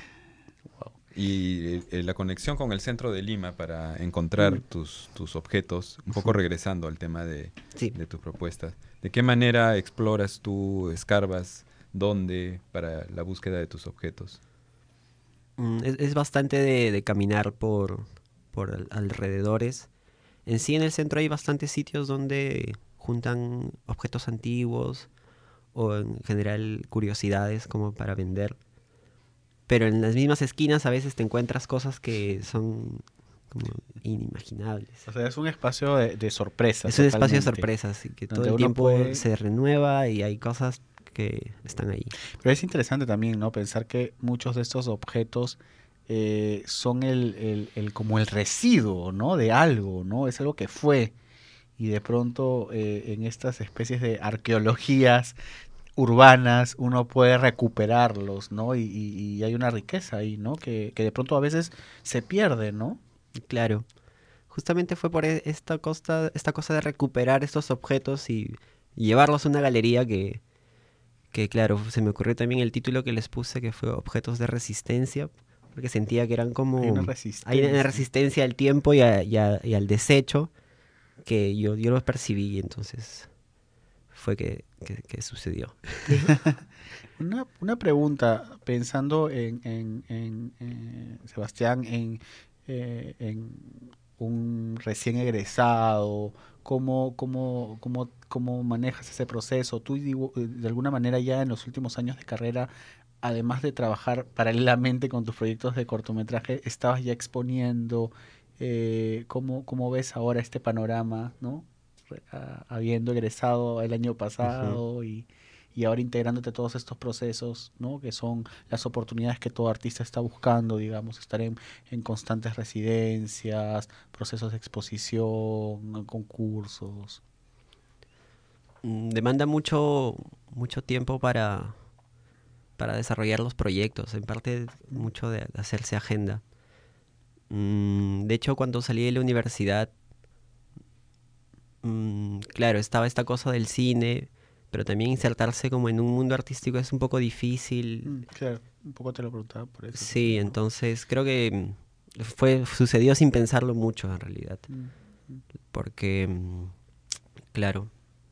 Y eh, eh, la conexión con el centro de Lima para encontrar Mm. tus, tus objetos, un poco Ujú. regresando al tema de, Sí. de tus propuestas. ¿De qué manera exploras tú, escarbas, dónde para la búsqueda de tus objetos? Mm, Es, es bastante de, de caminar por, por al- alrededores. En sí, en el centro hay bastantes sitios donde juntan objetos antiguos o en general curiosidades como para vender. Pero en las mismas esquinas a veces te encuentras cosas que son como inimaginables. O sea, es un espacio de, de sorpresas. Es un espacio de totalmente, sorpresas y que todo donde el uno tiempo puede- se renueva y hay cosas que están ahí. Pero es interesante también, ¿no? Pensar que muchos de estos objetos eh, son el, el, el- como el residuo, ¿no? De algo, ¿no? Es algo que fue. Y de pronto eh, en estas especies de arqueologías urbanas uno puede recuperarlos, ¿no? Y, y- y hay una riqueza ahí, ¿no? Que, que de pronto a veces se pierde, ¿no? Claro. Justamente fue por e- esta cosa, esta cosa de recuperar estos objetos y, y llevarlos a una galería que, que, claro, se me ocurrió también el título que les puse, que fue Objetos de Resistencia, porque sentía que eran como... Hay una Hay resistencia. una resistencia al tiempo y, a- y a- y al desecho que yo, yo los percibí, entonces fue que, que- que sucedió. Una, una pregunta, pensando en, en, en, eh, Sebastián, en, eh, en un recién egresado, ¿cómo, cómo, cómo, cómo manejas ese proceso? ¿Tú digo, eh, de alguna manera ya en los últimos años de carrera además de trabajar paralelamente con tus proyectos de cortometraje, estabas ya exponiendo. Eh, ¿cómo, ¿Cómo ves ahora este panorama, ¿no? A, habiendo egresado el año pasado uh-huh. y, y ahora integrándote a todos estos procesos, ¿no? Que son las oportunidades que todo artista está buscando, digamos, estar en, en constantes residencias, procesos de exposición, concursos. Demanda mucho, mucho tiempo para, para desarrollar los proyectos, en parte mucho de hacerse agenda. De hecho, cuando salí de la universidad, mmm, claro, estaba esta cosa del cine, pero también insertarse como en un mundo artístico es un poco difícil. Mm, claro, un poco te lo preguntaba por eso. Sí, ¿no? Entonces creo que fue sucedió sin pensarlo mucho en realidad. Mm, mm. Porque, claro,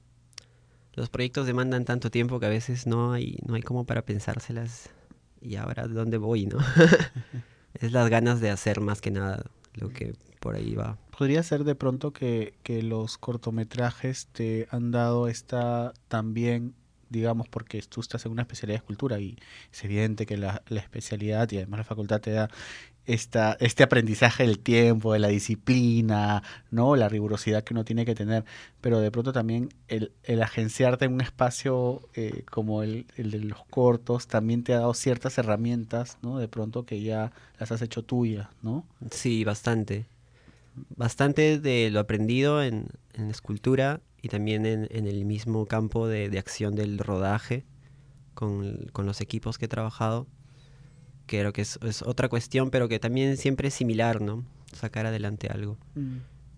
los proyectos demandan tanto tiempo que a veces no hay, no hay como para pensárselas. Y ahora, ¿de dónde voy, no? Es las ganas de hacer más que nada lo que por ahí va. ¿Podría ser de pronto que, que los cortometrajes te han dado esta también, digamos, porque tú estás en una especialidad de escultura y es evidente que la, la especialidad y además la facultad te da esta, este aprendizaje del tiempo, de la disciplina, ¿no? La rigurosidad que uno tiene que tener, pero de pronto también el, el agenciarte en un espacio eh, como el, el de los cortos también te ha dado ciertas herramientas, ¿no? De pronto que ya las has hecho tuyas, ¿no? Sí, bastante. Bastante de lo aprendido en, en escultura y también en, en el mismo campo de, de acción del rodaje con, con los equipos que he trabajado. Creo que es, es otra cuestión, pero que también siempre es similar, ¿no? Sacar adelante algo. Mm.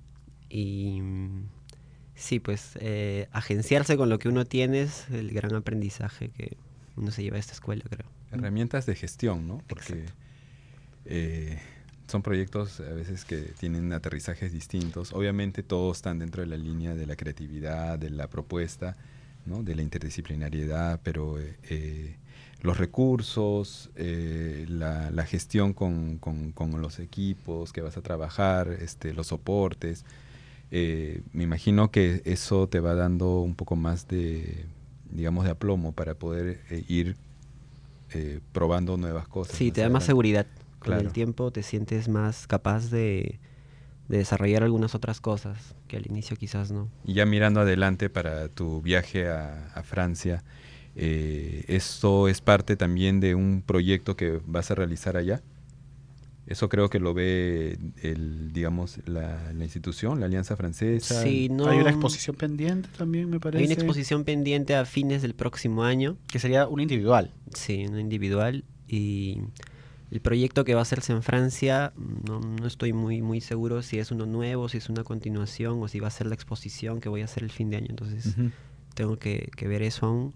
Y sí, pues eh, agenciarse con lo que uno tiene es el gran aprendizaje que uno se lleva a esta escuela, creo. Herramientas de gestión, ¿no? Porque eh, son proyectos a veces que tienen aterrizajes distintos. Obviamente todos están dentro de la línea de la creatividad, de la propuesta, ¿no? De la interdisciplinariedad, pero eh, los recursos, eh, la, la gestión con, con, con los equipos que vas a trabajar, este, los soportes, eh, me imagino que eso te va dando un poco más de, digamos, de aplomo para poder eh, ir eh, probando nuevas cosas. Sí, te da más seguridad. Con claro. el tiempo te sientes más capaz de, de desarrollar algunas otras cosas que al inicio quizás no. Y ya mirando adelante para tu viaje a, a Francia, eh, ¿esto es parte también de un proyecto que vas a realizar allá? Eso creo que lo ve el, digamos, la, la institución, la Alianza Francesa. Sí, no, hay una exposición pendiente también, me parece. Hay una exposición pendiente a fines del próximo año. Que sería una individual. Sí, una individual. Y el proyecto que va a hacerse en Francia, no, no estoy muy, muy seguro si es uno nuevo, si es una continuación o si va a ser la exposición que voy a hacer el fin de año. Entonces uh-huh. tengo que, que ver eso aún.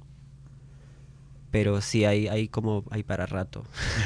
Pero sí, hay, hay como hay para rato.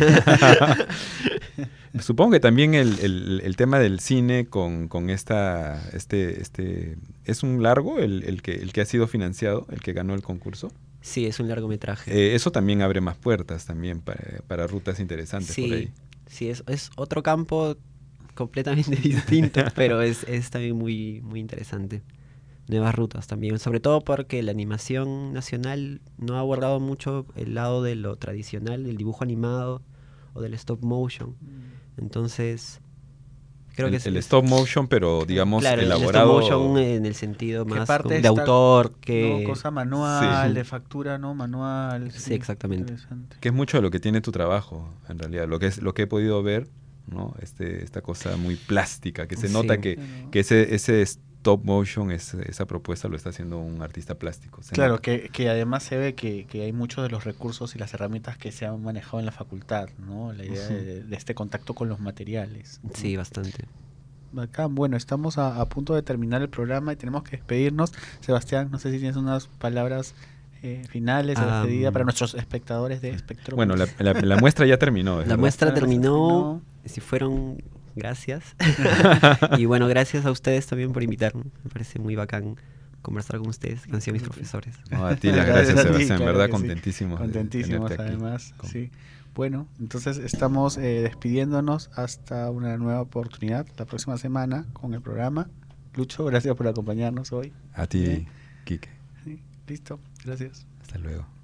Supongo que también el, el, el tema del cine con, con esta, este, este, ¿es un largo el, el, que, el que ha sido financiado, el que ganó el concurso? Sí, es un largometraje. Eh, eso también abre más puertas también para, para rutas interesantes sí, por ahí. Sí, es, es otro campo completamente distinto, pero es, es también muy, muy interesante. Nuevas rutas también, sobre todo porque la animación nacional no ha abordado mucho el lado de lo tradicional, del dibujo animado o del stop motion. Entonces, creo el, que es el stop motion, pero digamos claro, elaborado. El stop motion en el sentido más parte de esta, autor que no, cosa manual, sí. de factura, no manual. Sí, sí, exactamente. Que es mucho de lo que tiene tu trabajo, en realidad, lo que es lo que he podido ver, ¿no? Este, esta cosa muy plástica que se sí. nota que, Claro. que ese ese stop motion, es, esa propuesta lo está haciendo un artista plástico. Claro, que, que además se ve que, que hay muchos de los recursos y las herramientas que se han manejado en la facultad, ¿no? La idea uh-huh. de, de este contacto con los materiales, ¿no? Sí, bastante. Bacán. Bueno, estamos a, a punto de terminar el programa y tenemos que despedirnos. Sebastián, no sé si tienes unas palabras eh, finales de um, despedida para nuestros espectadores de Espectro. Bueno, la, la, la muestra ya terminó. La verdad. muestra terminó, si fueron... Gracias. Y bueno, gracias a ustedes también por invitarme. Me parece muy bacán conversar con ustedes, que han sido mis profesores. No, a ti las gracias, gracias Sebastián. En claro verdad, sí. contentísimos. Contentísimos, además. Con... Sí. Bueno, entonces estamos eh, despidiéndonos hasta una nueva oportunidad la próxima semana con el programa. Lucho, gracias por acompañarnos hoy. A ti, Quique. Sí, listo, gracias. Hasta luego.